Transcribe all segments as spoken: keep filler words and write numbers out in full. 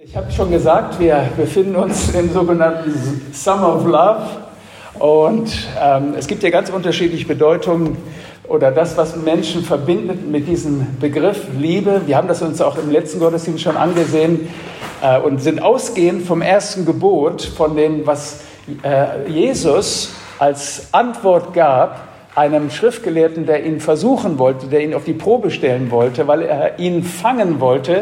Ich habe schon gesagt, wir befinden uns im sogenannten Summer of Love und ähm, es gibt ja ganz unterschiedliche Bedeutungen oder das, was Menschen verbindet mit diesem Begriff Liebe. Wir haben das uns auch im letzten Gottesdienst schon angesehen äh, und sind ausgehend vom ersten Gebot, von dem, was äh, Jesus als Antwort gab, einem Schriftgelehrten, der ihn versuchen wollte, der ihn auf die Probe stellen wollte, weil er ihn fangen wollte,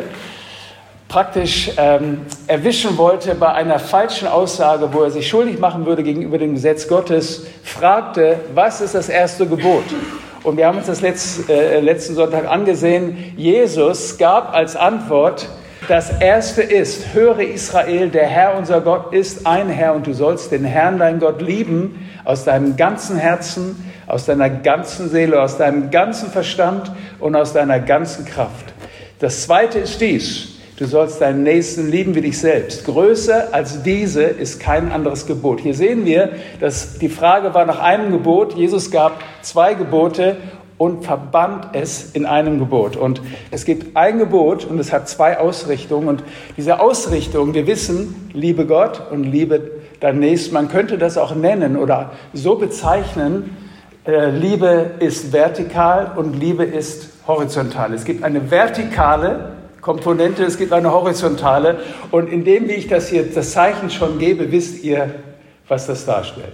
praktisch ähm, erwischen wollte bei einer falschen Aussage, wo er sich schuldig machen würde gegenüber dem Gesetz Gottes, fragte, was ist das erste Gebot? Und wir haben uns das letzt, äh, letzten Sonntag angesehen. Jesus gab als Antwort, das erste ist, höre Israel, der Herr unser Gott ist ein Herr und du sollst den Herrn, dein Gott, lieben aus deinem ganzen Herzen, aus deiner ganzen Seele, aus deinem ganzen Verstand und aus deiner ganzen Kraft. Das zweite ist dies, du sollst deinen Nächsten lieben wie dich selbst. Größer als diese ist kein anderes Gebot. Hier sehen wir, dass die Frage war nach einem Gebot. Jesus gab zwei Gebote und verband es in einem Gebot. Und es gibt ein Gebot und es hat zwei Ausrichtungen. Und diese Ausrichtung, wir wissen, liebe Gott und liebe deinen Nächsten. Man könnte das auch nennen oder so bezeichnen, äh, Liebe ist vertikal und Liebe ist horizontal. Es gibt eine vertikale Komponente, es gibt eine horizontale. Und indem, wie ich das hier, das Zeichen schon gebe, wisst ihr, was das darstellt.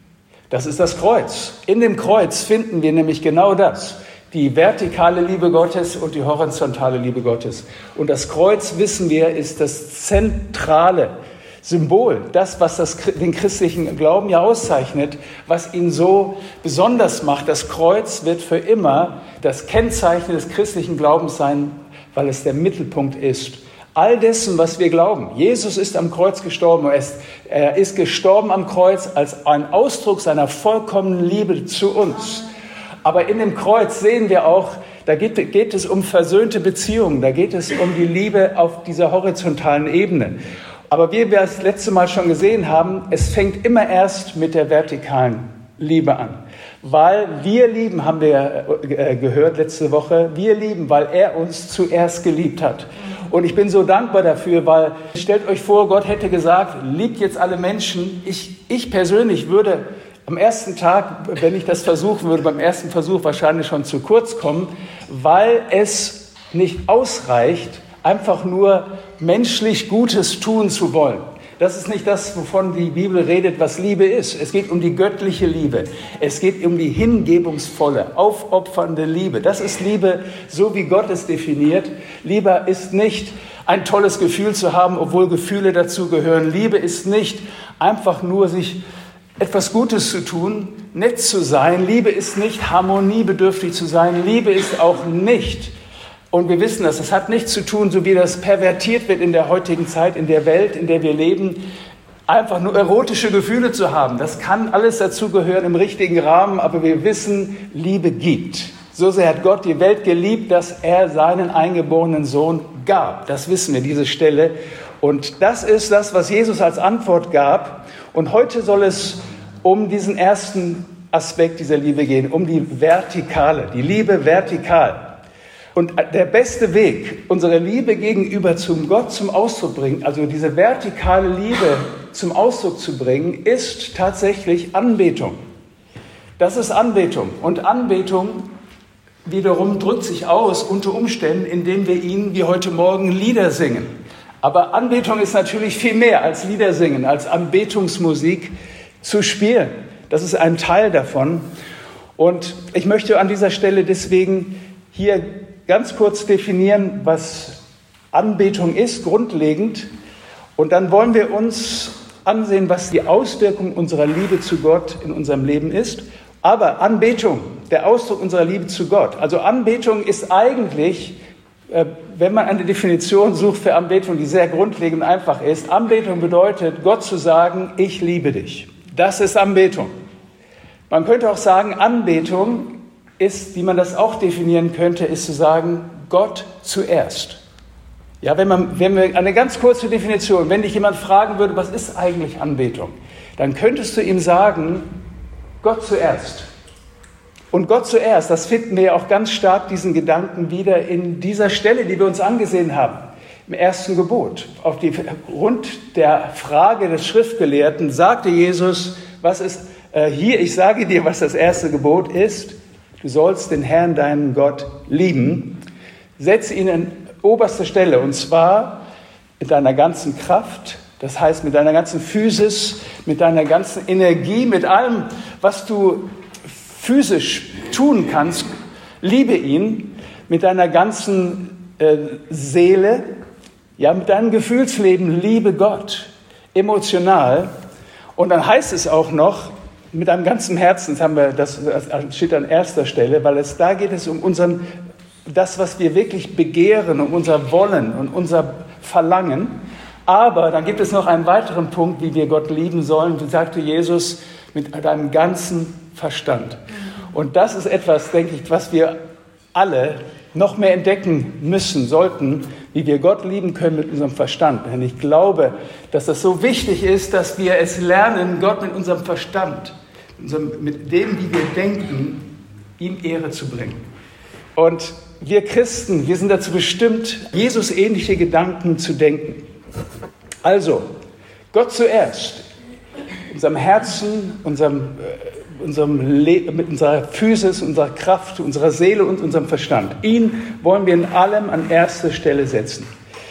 Das ist das Kreuz. In dem Kreuz finden wir nämlich genau das. Die vertikale Liebe Gottes und die horizontale Liebe Gottes. Und das Kreuz, wissen wir, ist das zentrale Symbol. Das, was das, den christlichen Glauben ja auszeichnet, was ihn so besonders macht. Das Kreuz wird für immer das Kennzeichen des christlichen Glaubens sein, weil es der Mittelpunkt ist. All dessen, was wir glauben. Jesus ist am Kreuz gestorben. Er ist, er ist gestorben am Kreuz als ein Ausdruck seiner vollkommenen Liebe zu uns. Aber in dem Kreuz sehen wir auch, da geht, geht es um versöhnte Beziehungen. Da geht es um die Liebe auf dieser horizontalen Ebene. Aber wie wir das letzte Mal schon gesehen haben, es fängt immer erst mit der vertikalen Liebe an. Weil wir lieben, haben wir gehört letzte Woche, wir lieben, weil er uns zuerst geliebt hat. Und ich bin so dankbar dafür, weil stellt euch vor, Gott hätte gesagt, liebt jetzt alle Menschen. Ich, ich persönlich würde am ersten Tag, wenn ich das versuchen würde, beim ersten Versuch wahrscheinlich schon zu kurz kommen, weil es nicht ausreicht, einfach nur menschlich Gutes tun zu wollen. Das ist nicht das, wovon die Bibel redet, was Liebe ist. Es geht um die göttliche Liebe. Es geht um die hingebungsvolle, aufopfernde Liebe. Das ist Liebe, so wie Gott es definiert. Liebe ist nicht ein tolles Gefühl zu haben, obwohl Gefühle dazu gehören. Liebe ist nicht einfach nur sich etwas Gutes zu tun, nett zu sein. Liebe ist nicht harmoniebedürftig zu sein. Liebe ist auch nicht, und wir wissen das, es hat nichts zu tun, so wie das pervertiert wird in der heutigen Zeit, in der Welt, in der wir leben, einfach nur erotische Gefühle zu haben. Das kann alles dazugehören im richtigen Rahmen, aber wir wissen, Liebe gibt. So sehr hat Gott die Welt geliebt, dass er seinen eingeborenen Sohn gab. Das wissen wir, diese Stelle. Und das ist das, was Jesus als Antwort gab. Und heute soll es um diesen ersten Aspekt dieser Liebe gehen, um die Vertikale, die Liebe vertikal. Und der beste Weg, unsere Liebe gegenüber zum Gott zum Ausdruck bringen, also diese vertikale Liebe zum Ausdruck zu bringen, ist tatsächlich Anbetung. Das ist Anbetung. Und Anbetung wiederum drückt sich aus unter Umständen, indem wir ihnen wie heute Morgen Lieder singen. Aber Anbetung ist natürlich viel mehr als Lieder singen, als Anbetungsmusik zu spielen. Das ist ein Teil davon. Und ich möchte an dieser Stelle deswegen hier ganz kurz definieren, was Anbetung ist, grundlegend. Und dann wollen wir uns ansehen, was die Auswirkung unserer Liebe zu Gott in unserem Leben ist. Aber Anbetung, der Ausdruck unserer Liebe zu Gott. Also Anbetung ist eigentlich, wenn man eine Definition sucht für Anbetung, die sehr grundlegend einfach ist, Anbetung bedeutet, Gott zu sagen, ich liebe dich. Das ist Anbetung. Man könnte auch sagen, Anbetung ist, wie man das auch definieren könnte, ist zu sagen, Gott zuerst. Ja, wenn man, wenn wir eine ganz kurze Definition, wenn dich jemand fragen würde, was ist eigentlich Anbetung, dann könntest du ihm sagen, Gott zuerst. Und Gott zuerst, das finden wir ja auch ganz stark, diesen Gedanken wieder in dieser Stelle, die wir uns angesehen haben. im ersten Gebot. Auf die rund der Frage des Schriftgelehrten sagte Jesus, was ist äh, hier, ich sage dir, was das erste Gebot ist. Du sollst den Herrn, deinen Gott, lieben. Setze ihn an oberste Stelle, und zwar mit deiner ganzen Kraft, das heißt mit deiner ganzen Physis, mit deiner ganzen Energie, mit allem, was du physisch tun kannst. Liebe ihn mit deiner ganzen äh, Seele, ja, mit deinem Gefühlsleben, liebe Gott, emotional. Und dann heißt es auch noch, mit deinem ganzen Herzen, das, haben wir, das, das steht an erster Stelle, weil es da geht es um unseren, das, was wir wirklich begehren, um unser Wollen und unser Verlangen. Aber dann gibt es noch einen weiteren Punkt, wie wir Gott lieben sollen. Du sagte Jesus, mit deinem ganzen Verstand. Und das ist etwas, denke ich, was wir alle noch mehr entdecken müssen, sollten, wie wir Gott lieben können mit unserem Verstand. Denn ich glaube, dass das so wichtig ist, dass wir es lernen, Gott mit unserem Verstand, mit dem, wie wir denken, ihm Ehre zu bringen. Und wir Christen, wir sind dazu bestimmt, Jesus-ähnliche Gedanken zu denken. Also, Gott zuerst, unserem Herzen, unserem, äh, unserem Le- mit unserer Physis, unserer Kraft, unserer Seele und unserem Verstand. Ihn wollen wir in allem an erste Stelle setzen.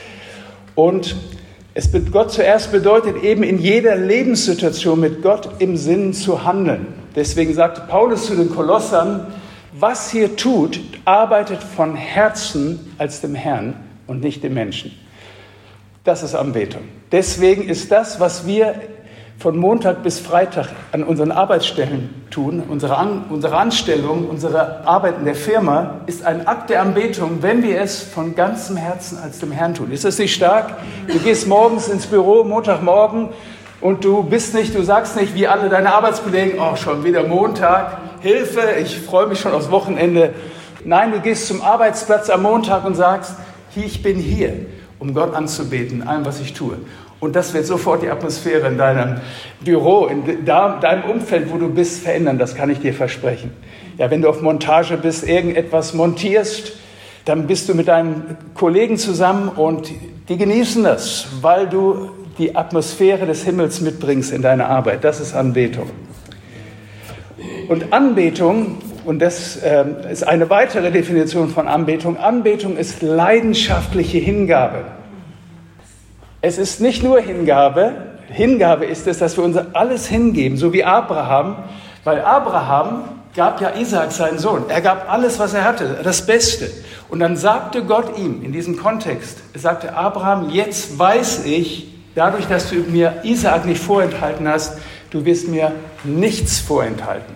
Und es be- Gott zuerst bedeutet eben in jeder Lebenssituation mit Gott im Sinn zu handeln. Deswegen sagte Paulus zu den Kolossern, was ihr tut, arbeitet von Herzen als dem Herrn und nicht dem Menschen. Das ist Anbetung. Deswegen ist das, was wir von Montag bis Freitag an unseren Arbeitsstellen tun, unsere, an, unsere Anstellung, unsere Arbeit in der Firma, ist ein Akt der Anbetung, wenn wir es von ganzem Herzen als dem Herrn tun. Ist das nicht stark? Du gehst morgens ins Büro, Montagmorgen, und du bist nicht, du sagst nicht wie alle deine Arbeitskollegen, oh, schon wieder Montag, Hilfe, ich freue mich schon aufs Wochenende. Nein, du gehst zum Arbeitsplatz am Montag und sagst, ich bin hier, um Gott anzubeten, in allem, was ich tue. Und das wird sofort die Atmosphäre in deinem Büro, in deinem Umfeld, wo du bist, verändern. Das kann ich dir versprechen. Ja, wenn du auf Montage bist, irgendetwas montierst, dann bist du mit deinen Kollegen zusammen und die genießen das, weil du die Atmosphäre des Himmels mitbringst in deine Arbeit. Das ist Anbetung. Und Anbetung, und das äh, ist eine weitere Definition von Anbetung, Anbetung ist leidenschaftliche Hingabe. Es ist nicht nur Hingabe, Hingabe ist es, dass wir uns alles hingeben, so wie Abraham, weil Abraham gab ja Isaak seinen Sohn. Er gab alles, was er hatte, das Beste. Und dann sagte Gott ihm in diesem Kontext, er sagte, Abraham, jetzt weiß ich, dadurch, dass du mir Isaak nicht vorenthalten hast, du wirst mir nichts vorenthalten.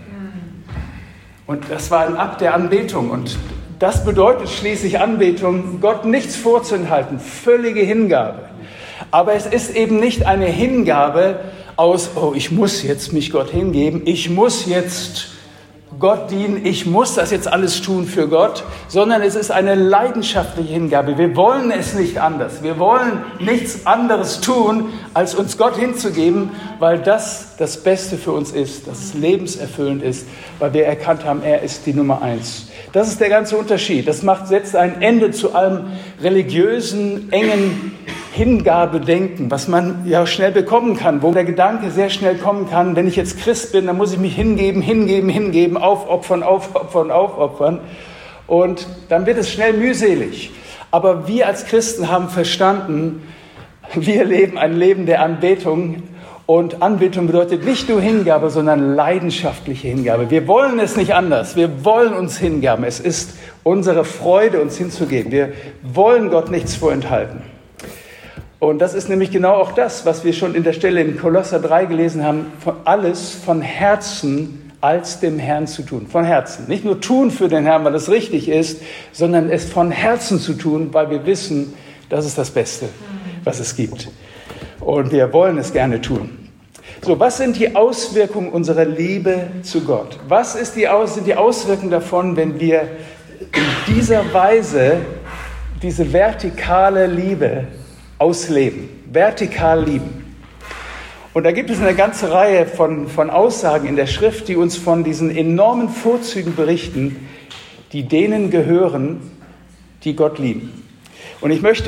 Und das war ein Akt der Anbetung. Und das bedeutet schließlich Anbetung, Gott nichts vorzuenthalten, völlige Hingabe. Aber es ist eben nicht eine Hingabe aus, oh, ich muss jetzt mich Gott hingeben, ich muss jetzt Gott dienen, ich muss das jetzt alles tun für Gott, sondern es ist eine leidenschaftliche Hingabe. Wir wollen es nicht anders. Wir wollen nichts anderes tun, als uns Gott hinzugeben, weil das das Beste für uns ist, dass es lebenserfüllend ist, weil wir erkannt haben, er ist die Nummer eins. Das ist der ganze Unterschied. Das macht, setzt ein Ende zu allem religiösen, engen Hingabedenken, was man ja schnell bekommen kann, wo der Gedanke sehr schnell kommen kann, wenn ich jetzt Christ bin, dann muss ich mich hingeben, hingeben, hingeben, aufopfern, aufopfern, aufopfern. Und dann wird es schnell mühselig. Aber wir als Christen haben verstanden, wir leben ein Leben der Anbetung. Und Anbetung bedeutet nicht nur Hingabe, sondern leidenschaftliche Hingabe. Wir wollen es nicht anders. Wir wollen uns hingaben. Es ist unsere Freude, uns hinzugeben. Wir wollen Gott nichts vorenthalten. Und das ist nämlich genau auch das, was wir schon in der Stelle in Kolosser drei gelesen haben, von alles von Herzen als dem Herrn zu tun. Von Herzen. Nicht nur tun für den Herrn, weil es richtig ist, sondern es von Herzen zu tun, weil wir wissen, das ist das Beste, was es gibt. Und wir wollen es gerne tun. So, was sind die Auswirkungen unserer Liebe zu Gott? Was ist die Aus- sind die Auswirkungen davon, wenn wir in dieser Weise diese vertikale Liebe ausleben, vertikal lieben? Und da gibt es eine ganze Reihe von, von Aussagen in der Schrift, die uns von diesen enormen Vorzügen berichten, die denen gehören, die Gott lieben. Und ich möchte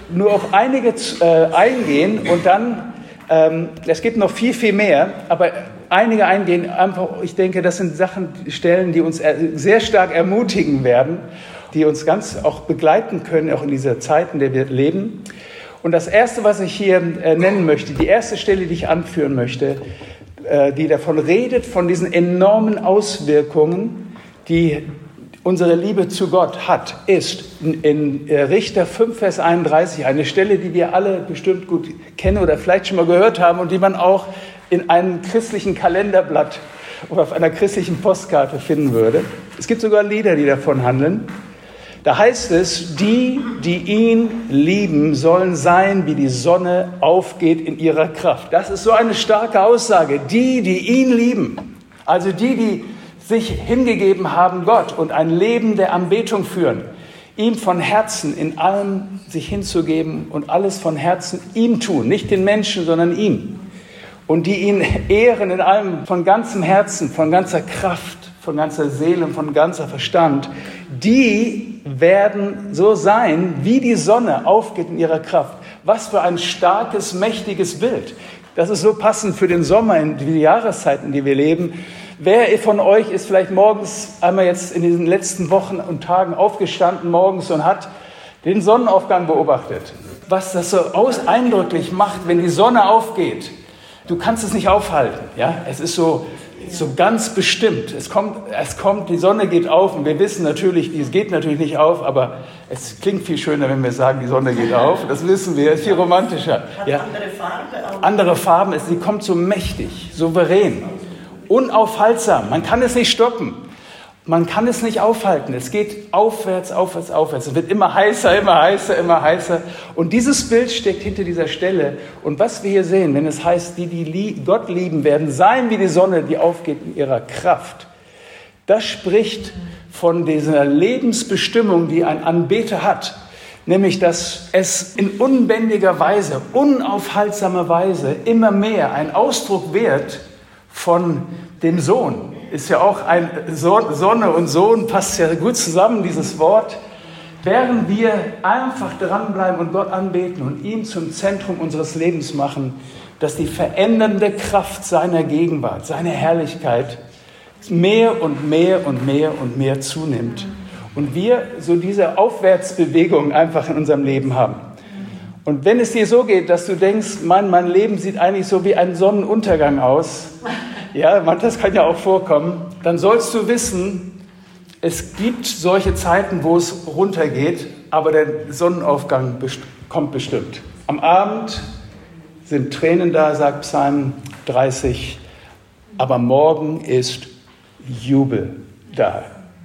nur auf einige äh, eingehen und dann, ähm, es gibt noch viel, viel mehr, aber einige eingehen, einfach, ich denke, das sind Sachen, Stellen, die uns sehr stark ermutigen werden, die uns ganz auch begleiten können, auch in dieser Zeit, in der wir leben. Und das Erste, was ich hier äh, nennen möchte, die erste Stelle, die ich anführen möchte, äh, die davon redet, von diesen enormen Auswirkungen, die unsere Liebe zu Gott hat, ist in Richter fünf, Vers einunddreißig, eine Stelle, die wir alle bestimmt gut kennen oder vielleicht schon mal gehört haben und die man auch in einem christlichen Kalenderblatt oder auf einer christlichen Postkarte finden würde. Es gibt sogar Lieder, die davon handeln. Da heißt es, die, die ihn lieben, sollen sein, wie die Sonne aufgeht in ihrer Kraft. Das ist so eine starke Aussage. Die, die ihn lieben, also die, die sich hingegeben haben Gott und ein Leben der Anbetung führen, ihm von Herzen in allem sich hinzugeben und alles von Herzen ihm tun, nicht den Menschen, sondern ihm. Und die ihn ehren in allem von ganzem Herzen, von ganzer Kraft, von ganzer Seele und von ganzer Verstand, die werden so sein, wie die Sonne aufgeht in ihrer Kraft. Was für ein starkes, mächtiges Bild. Das ist so passend für den Sommer, in die Jahreszeiten, in die wir leben. Wer von euch ist vielleicht morgens einmal jetzt in diesen letzten Wochen und Tagen aufgestanden morgens und hat den Sonnenaufgang beobachtet? Was das so aus eindrücklich macht, wenn die Sonne aufgeht. Du kannst es nicht aufhalten. Ja? Es ist so, so ganz bestimmt. Es kommt, es kommt, die Sonne geht auf und wir wissen natürlich, es geht natürlich nicht auf, aber es klingt viel schöner, wenn wir sagen, die Sonne geht auf. Das wissen wir, es ist viel romantischer. Hat ja? andere Farbe auch. Andere Farben, sie kommt so mächtig, souverän. Unaufhaltsam, man kann es nicht stoppen, man kann es nicht aufhalten, es geht aufwärts, aufwärts, aufwärts, es wird immer heißer, immer heißer, immer heißer und dieses Bild steckt hinter dieser Stelle und was wir hier sehen, wenn es heißt, die, die Gott lieben werden, sein wie die Sonne, die aufgeht in ihrer Kraft, das spricht von dieser Lebensbestimmung, die ein Anbeter hat, nämlich dass es in unbändiger Weise, unaufhaltsamer Weise immer mehr ein Ausdruck wird von dem Sohn. Ist ja auch ein so- Sonne und Sohn, passt ja gut zusammen, dieses Wort. Während wir einfach dranbleiben und Gott anbeten und ihn zum Zentrum unseres Lebens machen, dass die verändernde Kraft seiner Gegenwart, seiner Herrlichkeit mehr und mehr und mehr und mehr zunimmt. Und wir so diese Aufwärtsbewegung einfach in unserem Leben haben. Und wenn es dir so geht, dass du denkst, mein, mein Leben sieht eigentlich so wie ein Sonnenuntergang aus, ja, das kann ja auch vorkommen, dann sollst du wissen, es gibt solche Zeiten, wo es runtergeht, aber der Sonnenaufgang best- kommt bestimmt. Am Abend sind Tränen da, sagt Psalm dreißig, aber morgen ist Jubel da.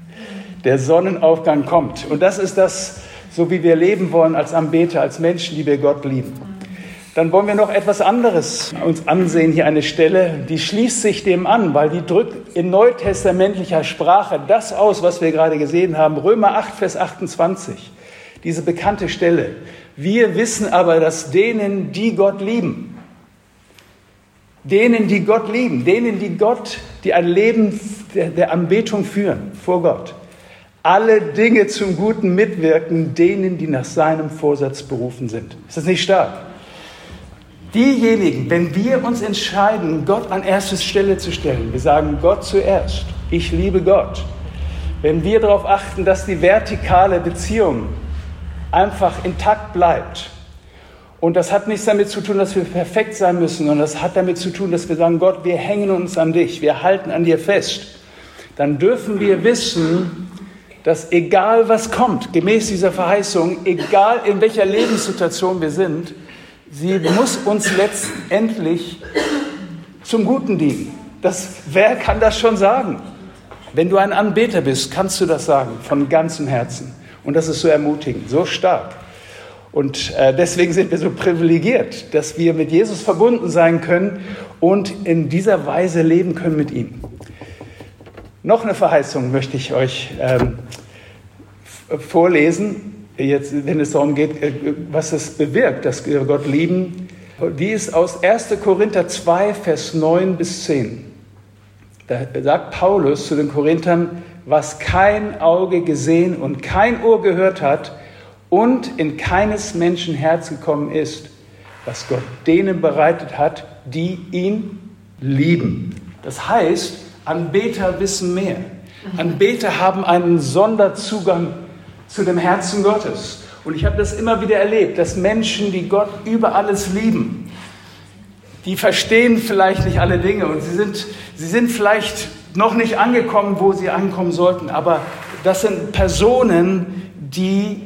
Der Sonnenaufgang kommt. Und das ist das, so wie wir leben wollen als Anbeter, als Menschen, die wir Gott lieben. Dann wollen wir noch etwas anderes uns ansehen. Hier eine Stelle, die schließt sich dem an, weil die drückt in neutestamentlicher Sprache das aus, was wir gerade gesehen haben. Römer acht, Vers achtundzwanzig. Diese bekannte Stelle. Wir wissen aber, dass denen, die Gott lieben, denen, die Gott lieben, denen, die Gott, die ein Leben der, der Anbetung führen vor Gott, alle Dinge zum Guten mitwirken, denen, die nach seinem Vorsatz berufen sind. Ist das nicht stark? Diejenigen, wenn wir uns entscheiden, Gott an erste Stelle zu stellen, wir sagen Gott zuerst, ich liebe Gott, wenn wir darauf achten, dass die vertikale Beziehung einfach intakt bleibt, und das hat nichts damit zu tun, dass wir perfekt sein müssen, sondern das hat damit zu tun, dass wir sagen, Gott, wir hängen uns an dich, wir halten an dir fest, dann dürfen wir wissen, dass egal was kommt, gemäß dieser Verheißung, egal in welcher Lebenssituation wir sind, sie muss uns letztendlich zum Guten dienen. Das, wer kann das schon sagen? Wenn du ein Anbeter bist, kannst du das sagen, von ganzem Herzen. Und das ist so ermutigend, so stark. Und äh, deswegen sind wir so privilegiert, dass wir mit Jesus verbunden sein können und in dieser Weise leben können mit ihm. Noch eine Verheißung möchte ich euch ähm, vorlesen, jetzt, wenn es darum geht, was es bewirkt, dass wir Gott lieben. Die ist aus erster Korinther zwei, Vers neun bis zehn. Da sagt Paulus zu den Korinthern, was kein Auge gesehen und kein Ohr gehört hat und in keines Menschen Herz gekommen ist, was Gott denen bereitet hat, die ihn lieben. Das heißt, Anbeter wissen mehr. Anbeter haben einen Sonderzugang zu dem Herzen Gottes. Und ich habe das immer wieder erlebt, dass Menschen, die Gott über alles lieben, die verstehen vielleicht nicht alle Dinge und sie sind, sie sind vielleicht noch nicht angekommen, wo sie ankommen sollten, aber das sind Personen, die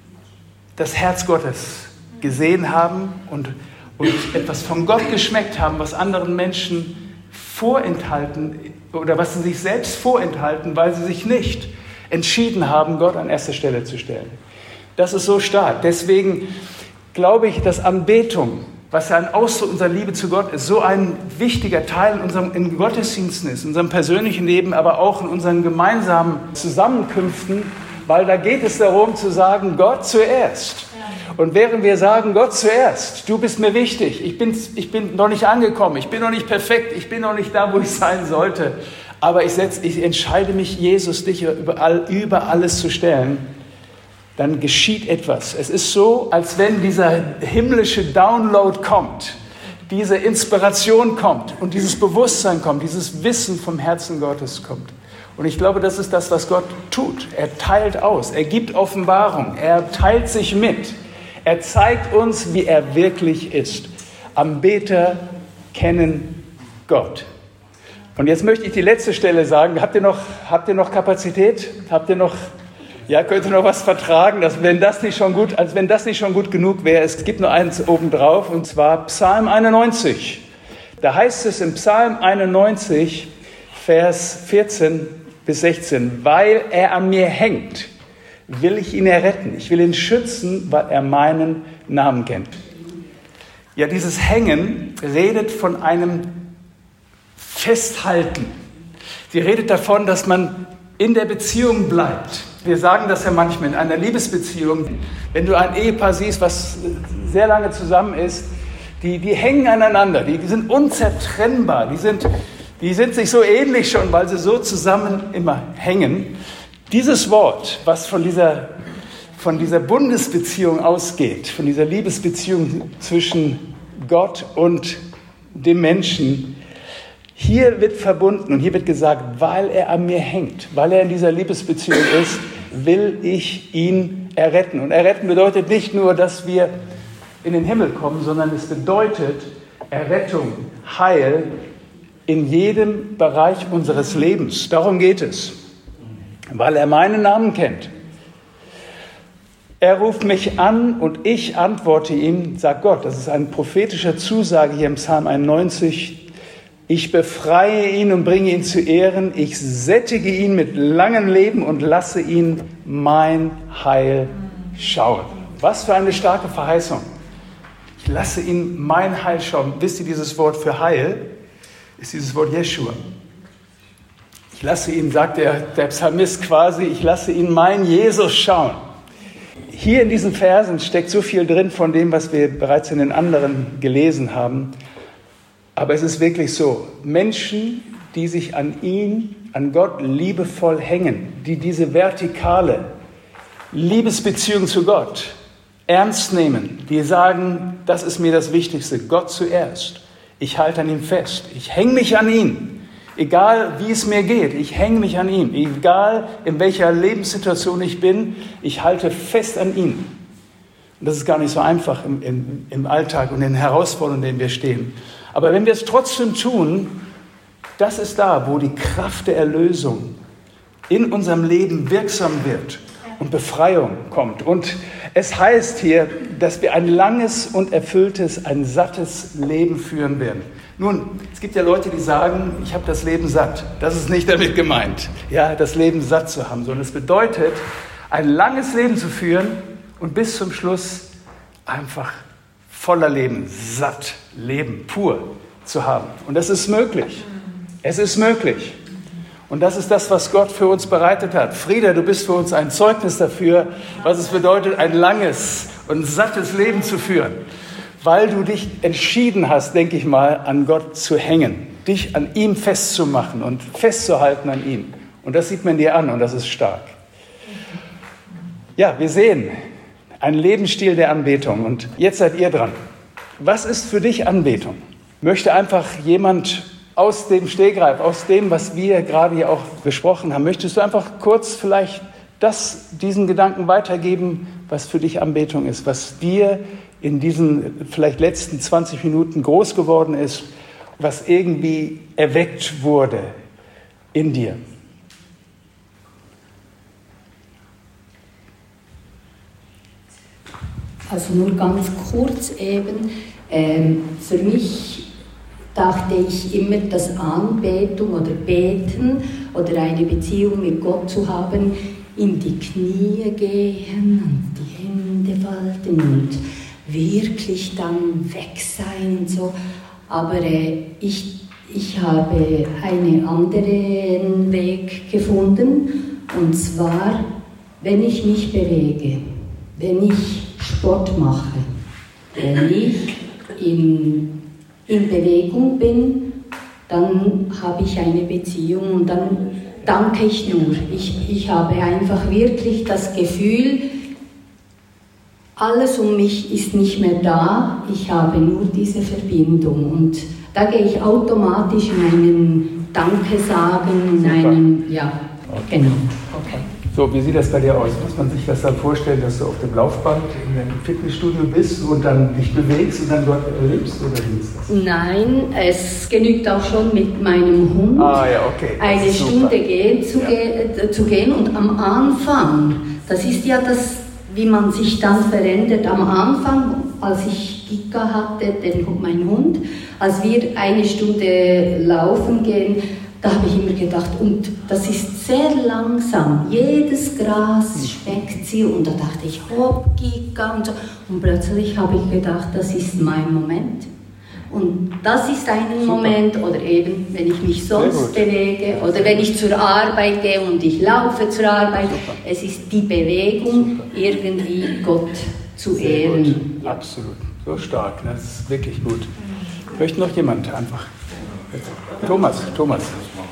das Herz Gottes gesehen haben und, und etwas von Gott geschmeckt haben, was anderen Menschen vorenthalten oder was sie sich selbst vorenthalten, weil sie sich nicht entschieden haben, Gott an erste Stelle zu stellen. Das ist so stark. Deswegen glaube ich, dass Anbetung, was ja ein Ausdruck unserer Liebe zu Gott ist, so ein wichtiger Teil in unserem in Gottesdiensten ist, in unserem persönlichen Leben, aber auch in unseren gemeinsamen Zusammenkünften, weil da geht es darum zu sagen, Gott zuerst. Und während wir sagen, Gott zuerst, du bist mir wichtig, ich bin, ich bin noch nicht angekommen, ich bin noch nicht perfekt, ich bin noch nicht da, wo ich sein sollte, aber ich, setz, ich entscheide mich, Jesus, dich über, all, über alles zu stellen, dann geschieht etwas. Es ist so, als wenn dieser himmlische Download kommt, diese Inspiration kommt und dieses Bewusstsein kommt, dieses Wissen vom Herzen Gottes kommt. Und ich glaube, das ist das, was Gott tut. Er teilt aus, er gibt Offenbarung, er teilt sich mit. Er zeigt uns, wie er wirklich ist. Anbeter kennen Gott. Und jetzt möchte ich die letzte Stelle sagen. Habt ihr noch, habt ihr noch Kapazität? Habt ihr noch, ja, könnt ihr noch was vertragen? Dass, wenn das nicht schon gut, als wenn das nicht schon gut genug wäre. Es gibt nur eins obendrauf, und zwar Psalm einundneunzig. Da heißt es im Psalm einundneunzig, Vers vierzehn bis sechzehn, weil er an mir hängt, will ich ihn erretten. Ich will ihn schützen, weil er meinen Namen kennt. Ja, dieses Hängen redet von einem Festhalten. Sie redet davon, dass man in der Beziehung bleibt. Wir sagen das ja manchmal in einer Liebesbeziehung. Wenn du ein Ehepaar siehst, was sehr lange zusammen ist, die, die hängen aneinander, die, die sind unzertrennbar, die sind, die sind sich so ähnlich schon, weil sie so zusammen immer hängen. Dieses Wort, was von dieser, von dieser Bundesbeziehung ausgeht, von dieser Liebesbeziehung zwischen Gott und dem Menschen, hier wird verbunden und hier wird gesagt, weil er an mir hängt, weil er in dieser Liebesbeziehung ist, will ich ihn erretten. Und erretten bedeutet nicht nur, dass wir in den Himmel kommen, sondern es bedeutet Errettung, Heil in jedem Bereich unseres Lebens. Darum geht es. Weil er meinen Namen kennt. Er ruft mich an und ich antworte ihm, sagt Gott. Das ist eine prophetische Zusage hier im Psalm einundneunzig. Ich befreie ihn und bringe ihn zu Ehren. Ich sättige ihn mit langem Leben und lasse ihn mein Heil schauen. Was für eine starke Verheißung. Ich lasse ihn mein Heil schauen. Wisst ihr, dieses Wort für Heil ist dieses Wort Jeschua. Ich lasse ihn, sagt der, der Psalmist quasi, ich lasse ihn mein Jesus schauen. Hier in diesen Versen steckt so viel drin von dem, was wir bereits in den anderen gelesen haben. Aber es ist wirklich so, Menschen, die sich an ihn, an Gott liebevoll hängen, die diese vertikale Liebesbeziehung zu Gott ernst nehmen, die sagen, das ist mir das Wichtigste, Gott zuerst. Ich halte an ihm fest, ich hänge mich an ihn. Egal, wie es mir geht, ich hänge mich an ihm. Egal, in welcher Lebenssituation ich bin, ich halte fest an ihm. Und das ist gar nicht so einfach im, im, im Alltag und in den Herausforderungen, in denen wir stehen. Aber wenn wir es trotzdem tun, das ist da, wo die Kraft der Erlösung in unserem Leben wirksam wird und Befreiung kommt. Und es heißt hier, dass wir ein langes und erfülltes, ein sattes Leben führen werden. Nun, es gibt ja Leute, die sagen, ich habe das Leben satt. Das ist nicht damit gemeint, ja, das Leben satt zu haben, sondern es bedeutet, ein langes Leben zu führen und bis zum Schluss einfach voller Leben, satt, Leben pur zu haben. Und das ist möglich. Es ist möglich. Und das ist das, was Gott für uns bereitet hat. Frieda, du bist für uns ein Zeugnis dafür, was es bedeutet, ein langes und sattes Leben zu führen. Weil du dich entschieden hast, denke ich mal, an Gott zu hängen, dich an ihm festzumachen und festzuhalten an ihm. Und das sieht man dir an und das ist stark. Ja, wir sehen, Ein Lebensstil der Anbetung. Und jetzt seid ihr dran. Was ist für dich Anbetung? Möchte einfach jemand aus dem Stegreif, aus dem, was wir gerade hier auch besprochen haben, möchtest du einfach kurz vielleicht das, diesen Gedanken weitergeben, was für dich Anbetung ist, was dir in diesen vielleicht letzten zwanzig Minuten groß geworden ist, was irgendwie erweckt wurde in dir? Also nur ganz kurz eben, ähm, für mich dachte ich immer, dass Anbetung oder Beten oder eine Beziehung mit Gott zu haben, in die Knie gehen und die Hände falten und wirklich dann weg sein und so. Aber äh, ich, ich habe einen anderen Weg gefunden, und zwar, wenn ich mich bewege, wenn ich Sport mache, wenn ich in, in Bewegung bin, dann habe ich eine Beziehung und dann danke ich nur. Ich, ich habe einfach wirklich das Gefühl, alles um mich ist nicht mehr da, ich habe nur diese Verbindung. Und da gehe ich automatisch in einen Danke sagen, in einen, ja, okay. Genau. Okay. So, wie sieht das bei dir aus? Muss man sich das dann vorstellen, dass du auf dem Laufband in einem Fitnessstudio bist und dann dich bewegst und dann dort lebst, oder wie ist das? Nein, es genügt auch schon mit meinem Hund ah, ja, okay. eine Stunde gehen, zu, ja. ge- zu gehen. Und am Anfang, das ist ja das, wie man sich dann verändert. Am Anfang, als ich Gika hatte, den, mein Hund, als wir eine Stunde laufen gehen, da habe ich immer gedacht, und das ist sehr langsam, jedes Gras schmeckt sie, und da dachte ich, hopp, Gika und so. Und plötzlich habe ich gedacht, das ist mein Moment. Und das ist ein Super. Moment, oder eben, wenn ich mich sonst bewege, oder wenn ich zur Arbeit gehe und ich laufe zur Arbeit, Super. Es ist die Bewegung, irgendwie Gott zu Sehr ehren. Gut. Ja. Absolut, so stark, das ist wirklich gut. Möchte noch jemand einfach? Thomas, Thomas.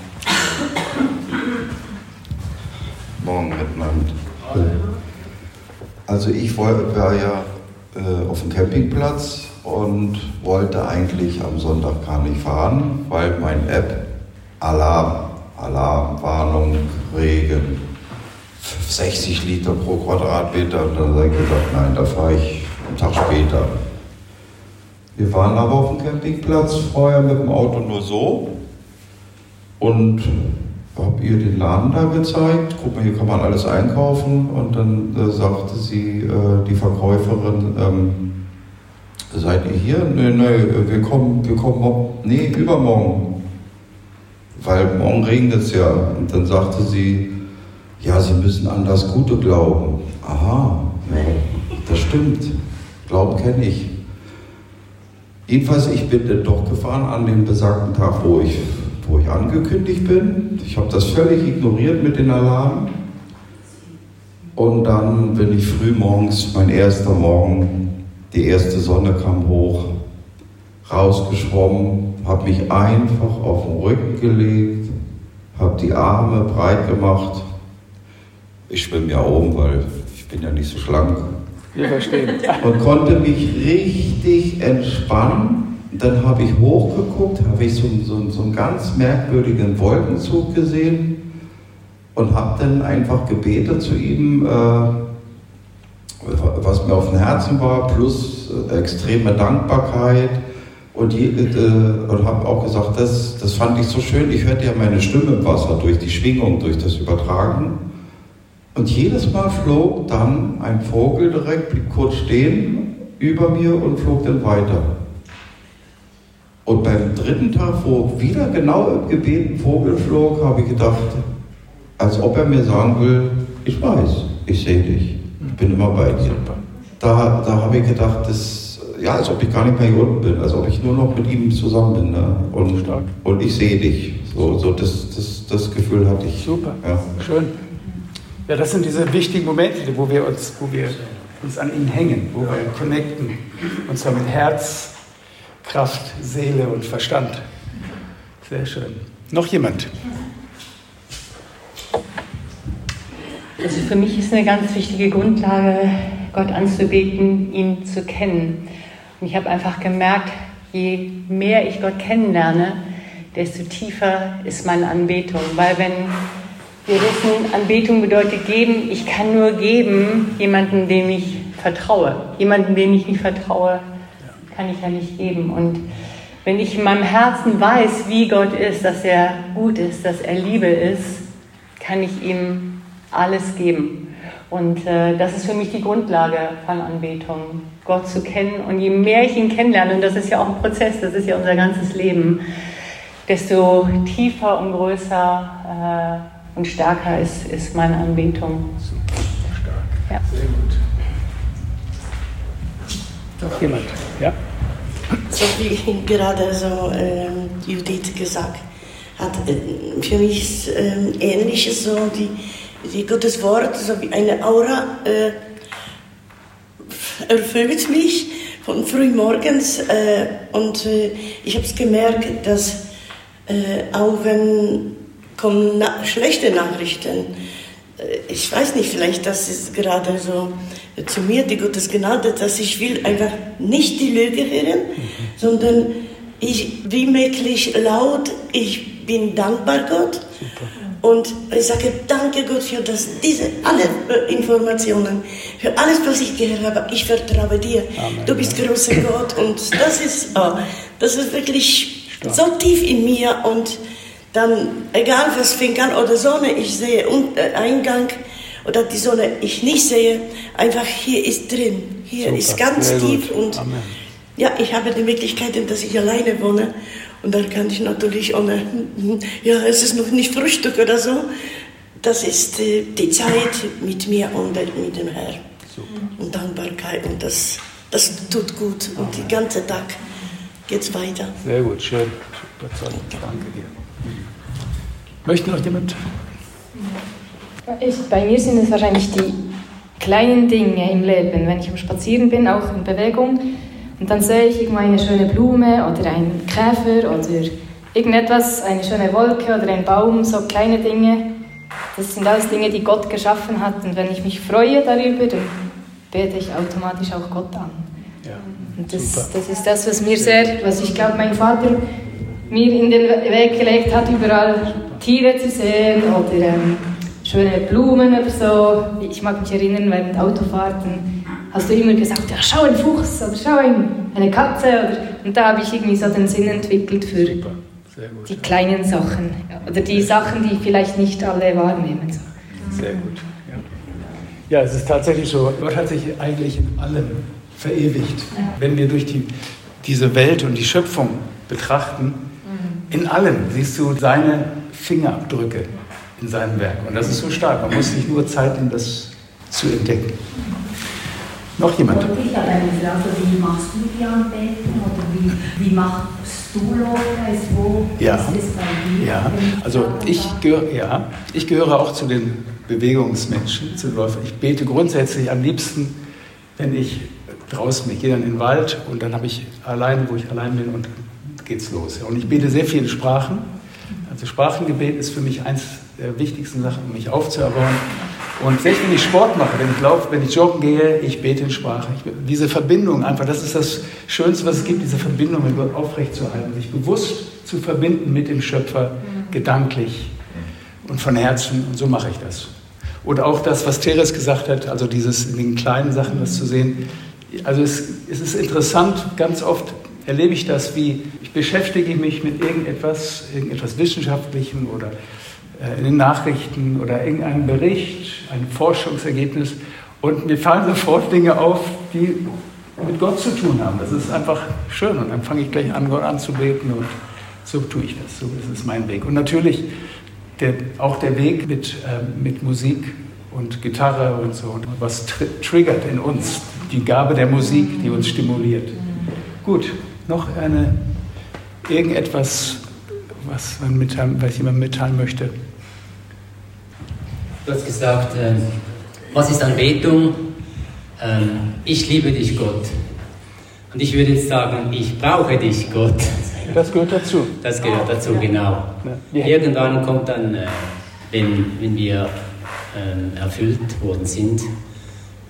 Morgen miteinander. Also ich war ja äh, auf dem Campingplatz und wollte eigentlich am Sonntag gar nicht fahren, weil mein App Alarm, Alarm, Warnung, Regen, sechzig Liter pro Quadratmeter, und dann habe ich gesagt, nein, da fahre ich einen Tag später. Wir waren aber auf dem Campingplatz vorher mit dem Auto nur so und habe ihr den Laden da gezeigt. Guck mal, hier kann man alles einkaufen. Und dann äh, sagte sie, äh, die Verkäuferin, ähm, seid ihr hier? Nee, nee, wir kommen, wir kommen, nee, übermorgen. Weil morgen regnet es ja. Und dann sagte sie, ja, Sie müssen an das Gute glauben. Aha, ja, das stimmt. Glauben kenne ich. Jedenfalls, ich bin dann doch gefahren an dem besagten Tag, wo ich, wo ich angekündigt bin. Ich habe das völlig ignoriert mit den Alarmen. Und dann bin ich früh morgens, mein erster Morgen, die erste Sonne kam hoch, rausgeschwommen, habe mich einfach auf den Rücken gelegt, habe die Arme breit gemacht. Ich schwimme ja oben, weil ich bin ja nicht so schlank. Wir verstehen. Und konnte mich richtig entspannen. Dann habe ich hochgeguckt, habe ich so, so, so einen ganz merkwürdigen Wolkenzug gesehen und habe dann einfach gebetet zu ihm, äh, was mir auf dem Herzen war, plus äh, extreme Dankbarkeit. Und, äh, und habe auch gesagt, das, das fand ich so schön, ich hörte ja meine Stimme im Wasser durch die Schwingung, durch das Übertragen. Und jedes Mal flog dann ein Vogel direkt, blieb kurz stehen über mir und flog dann weiter. Und beim dritten Tag, wo wieder genau im Gebet ein Vogel flog, habe ich gedacht, als ob er mir sagen will, ich weiß, ich sehe dich, ich bin immer bei dir. Da, da habe ich gedacht, das, ja, als ob ich gar nicht mehr hier unten bin, als ob ich nur noch mit ihm zusammen bin. Ne? Und, und ich sehe dich. So, so das, das, das Gefühl hatte ich. Super, ja. Schön. Ja, das sind diese wichtigen Momente, wo wir uns, wo wir uns an ihn hängen, wo wir connecten, und zwar mit Herz, Kraft, Seele und Verstand. Sehr schön. Noch jemand? Also für mich ist eine ganz wichtige Grundlage, Gott anzubeten, ihn zu kennen. Und ich habe einfach gemerkt, je mehr ich Gott kennenlerne, desto tiefer ist meine Anbetung. Weil wenn wir wissen, Anbetung bedeutet geben, ich kann nur geben jemanden, dem ich vertraue. Jemanden, dem ich nicht vertraue, kann ich ja nicht geben. Und wenn ich in meinem Herzen weiß, wie Gott ist, dass er gut ist, dass er Liebe ist, kann ich ihm alles geben. Und äh, das ist für mich die Grundlage von Anbetung, Gott zu kennen. Und je mehr ich ihn kennenlerne, und das ist ja auch ein Prozess, das ist ja unser ganzes Leben, desto tiefer und größer äh, und stärker ist, ist meine Anbetung. Super, stark. Ja. Sehr gut. Noch jemand? Ja? So wie gerade so ähm, Judith gesagt hat, äh, für mich ist äh, Ähnliches so, die, die Gottes Wort, so wie eine Aura, äh, erfüllt mich von früh morgens äh, und äh, ich habe es gemerkt, dass äh, auch wenn kommen na- schlechte Nachrichten, äh, ich weiß nicht, vielleicht das ist gerade so äh, zu mir die Gottes Gnade, dass ich will einfach nicht die Lüge hören, mhm. sondern ich wirklich laut, ich bin dankbar Gott. Super. Und ich sage, danke Gott für das, diese, alle Informationen, für alles, was ich gehört habe. Ich vertraue dir. Amen. Du bist großer Gott. Und das ist, oh, das ist wirklich stark. So tief in mir. Und dann, egal was fängt an oder Sonne, ich sehe und, äh, Eingang oder die Sonne, ich nicht sehe, einfach hier ist drin. Hier super. Ist ganz sehr tief. Gut. Und Amen. Ja, ich habe die Möglichkeit, dass ich alleine wohne. Und dann kann ich natürlich ohne, ja, es ist noch nicht Frühstück oder so. Das ist äh, die Zeit mit mir und mit dem Herrn. Super. Und Dankbarkeit. Und das, das tut gut. Und den ganzen Tag geht es weiter. Sehr gut, schön. Überzeugend. Danke dir. Möchte noch jemand? Ich, bei mir sind es wahrscheinlich die kleinen Dinge im Leben. Wenn ich am Spazieren bin, auch in Bewegung, und dann sehe ich irgendwo eine schöne Blume oder einen Käfer oder irgendetwas, eine schöne Wolke oder ein Baum, so kleine Dinge. Das sind alles Dinge, die Gott geschaffen hat. Und wenn ich mich freue darüber, dann bete ich automatisch auch Gott an. Ja, und das, das ist das, was mir sehr, was ich glaube, mein Vater mir in den Weg gelegt hat, überall Tiere zu sehen oder ähm, schöne Blumen oder so. Ich mag mich erinnern, während Autofahrten hast du immer gesagt, ja, schau ein Fuchs oder schau ein, eine Katze. Oder, und da habe ich irgendwie so den Sinn entwickelt für Sehr gut, die ja. kleinen Sachen. Oder die Sachen, die vielleicht nicht alle wahrnehmen. Sehr gut. Ja, ja, es ist tatsächlich so, Gott hat sich eigentlich in allem verewigt. Ja. Wenn wir durch die, diese Welt und die Schöpfung betrachten, mhm. in allem siehst du seine Fingerabdrücke in seinem Werk. Und das ist so stark. Man muss sich nur Zeit nehmen, das zu entdecken. Noch jemand? Ich habe eine Frage, wie machst du die Anbetung oder wie, wie machst du Lobpreis? Wo ja. ist es bei dir? Ja, also ich, gehör, ja, ich gehöre auch zu den Bewegungsmenschen, zu den Läufern. Ich bete grundsätzlich am liebsten, wenn ich draußen bin. Ich gehe dann in den Wald und dann habe ich allein, wo ich allein bin und dann geht's los. Und ich bete sehr viele Sprachen. Also Sprachengebet ist für mich eins der wichtigsten Sachen, um mich aufzuerbauen. Und selbst wenn ich Sport mache, wenn ich laufe, wenn ich joggen gehe, ich bete in Sprache. Ich, diese Verbindung einfach, das ist das Schönste, was es gibt, diese Verbindung mit Gott aufrechtzuerhalten, sich bewusst zu verbinden mit dem Schöpfer, mhm. gedanklich und von Herzen. Und so mache ich das. Und auch das, was Teres gesagt hat, also dieses in den kleinen Sachen das zu sehen. Also es, es ist interessant, ganz oft erlebe ich das, wie ich beschäftige mich mit irgendetwas, irgendetwas Wissenschaftlichem oder in den Nachrichten oder irgendeinem Bericht, ein Forschungsergebnis und mir fallen sofort Dinge auf, die mit Gott zu tun haben. Das ist einfach schön und dann fange ich gleich an, Gott anzubeten und so tue ich das. So ist es mein Weg. Und natürlich der, auch der Weg mit, äh, mit Musik und Gitarre und so, was tr- triggert in uns, die Gabe der Musik, die uns stimuliert. Gut, noch eine, irgendetwas, was, man mitteilen, was jemand mitteilen möchte. Du hast gesagt, äh, was ist Anbetung? Ähm, ich liebe dich, Gott. Und ich würde jetzt sagen, ich brauche dich, Gott. Das gehört dazu. Das gehört dazu, genau. Ja. Irgendwann kommt dann, äh, wenn, wenn wir äh, erfüllt worden sind,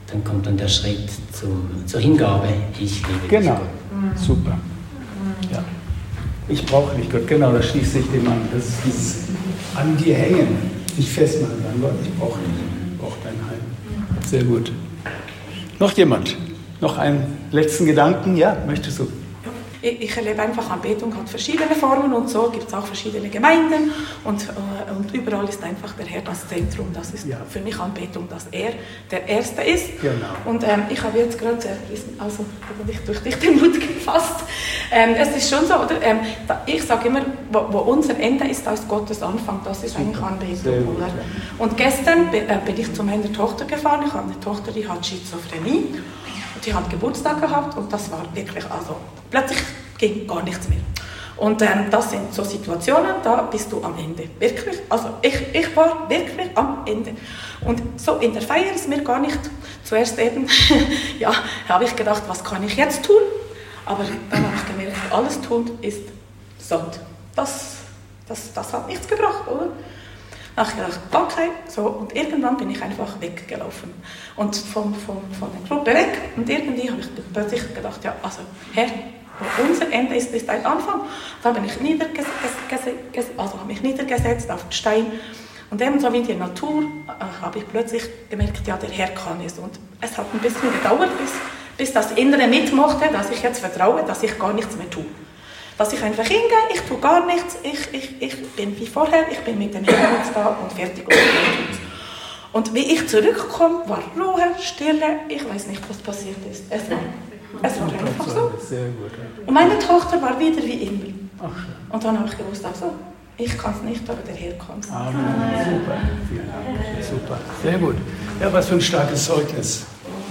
dann kommt dann der Schritt zum, zur Hingabe, ich liebe Genau, dich Gott. Super. Ja. Ich brauche dich, Gott, genau, da schließt sich dem an. Das ist dieses an dir hängen, sich festmachen an Gott, ich brauche dich, ich brauche dein Heim. Sehr gut. Noch jemand? Noch einen letzten Gedanken? Ja, möchtest du? Ich erlebe einfach, Anbetung hat verschiedene Formen und so gibt es auch verschiedene Gemeinden und, äh, und überall ist einfach der Herr das Zentrum. Das ist ja. für mich Anbetung, dass er der Erste ist. Genau. Und ähm, ich habe jetzt gerade äh, also durch dich den Mut gefasst. Ähm, es ist schon so, oder? Ähm, da, ich sage immer, wo, wo unser Ende ist, da ist Gottes Anfang. Das ist eigentlich Anbetung. Gut, ja. Und gestern bin, äh, bin ich zu meiner Tochter gefahren. Ich habe eine Tochter, die hat Schizophrenie. Die hat Geburtstag gehabt und das war wirklich, also plötzlich ging gar nichts mehr. Und ähm, das sind so Situationen, da bist du am Ende. Wirklich, also ich, ich war wirklich am Ende. Und so in der Feier ist mir gar nicht, zuerst eben, ja, habe ich gedacht, was kann ich jetzt tun? Aber dann habe ich gemerkt, alles tun ist Sand. Das, das, das hat nichts gebracht, oder? Dann habe ich gedacht, okay, so, und irgendwann bin ich einfach weggelaufen. Und von, von, von der Gruppe weg. Und irgendwie habe ich plötzlich gedacht, ja, also, Herr, wo unser Ende ist, ist ein Anfang. Da bin ich niederges also habe mich niedergesetzt auf den Stein. Und ebenso wie in der Natur äh, habe ich plötzlich gemerkt, ja, der Herr kann es. Und es hat ein bisschen gedauert, bis, bis das Innere mitmachte, dass ich jetzt vertraue, dass ich gar nichts mehr tue. Dass ich einfach hingehe, ich tue gar nichts, ich, ich, ich bin wie vorher, ich bin mit dem Herrn jetzt da und fertig. Und, und wie ich zurückkomme, war Ruhe, Stille, ich weiß nicht, was passiert ist. Es war, es war einfach so. Und meine Tochter war wieder wie immer. Und dann habe ich gewusst, also, ich kann es nicht, aber der Herr kann es. Amen. Super, vielen Dank. Super, sehr gut. Ja, was für ein starkes Zeugnis.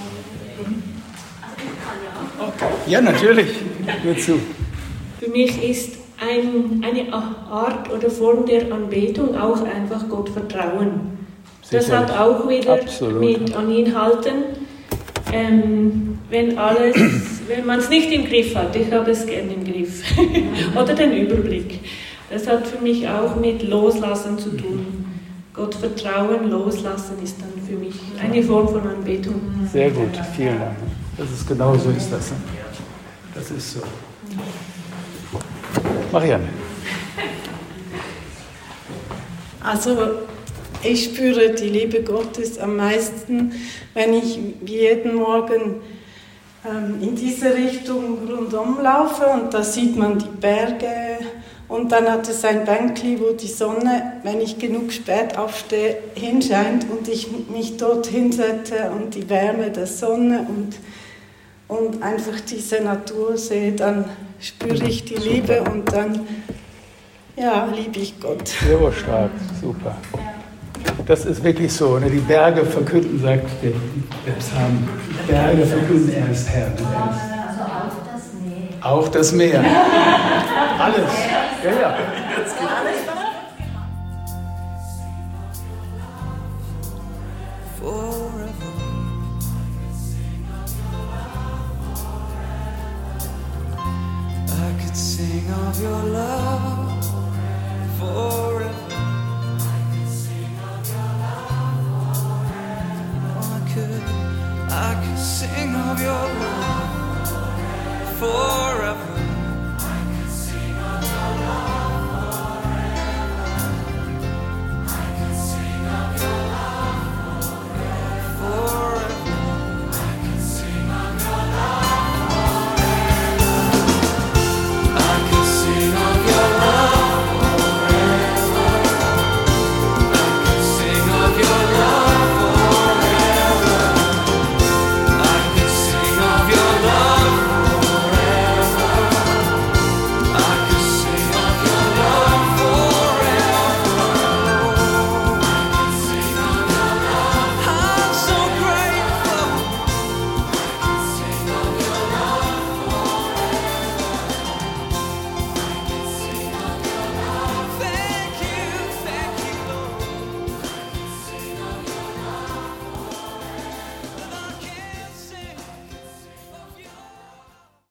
Okay. Ja, natürlich. Hör zu. Für mich ist ein, eine Art oder Form der Anbetung auch einfach Gott vertrauen. Das Sicher. Hat auch wieder Absolut. Mit an ihn halten, ähm, wenn alles, wenn man es nicht im Griff hat. Ich habe es gerne im Griff oder den Überblick. Das hat für mich auch mit Loslassen zu tun. Gott vertrauen, loslassen ist dann für mich eine Form von Anbetung. Sehr gut, vielen Dank. Das ist genau so ist das. Das ist so. Marianne. Also ich spüre die Liebe Gottes am meisten, wenn ich jeden Morgen ähm, in diese Richtung rundum laufe und da sieht man die Berge und dann hat es ein Bänkli, wo die Sonne, wenn ich genug spät aufstehe, hinscheint und ich mich dort hinsetze und die Wärme der Sonne und, und einfach diese Natur sehe, dann spüre ich die Liebe und dann, ja, liebe ich Gott. Sehr stark, super. Das ist wirklich so. Ne? Die Berge verkünden, sagt der, der Psalm, die Berge verkünden, er ist Herr. Also auch das Meer. Auch das Meer. Alles. Ja, ja. Sing of your love for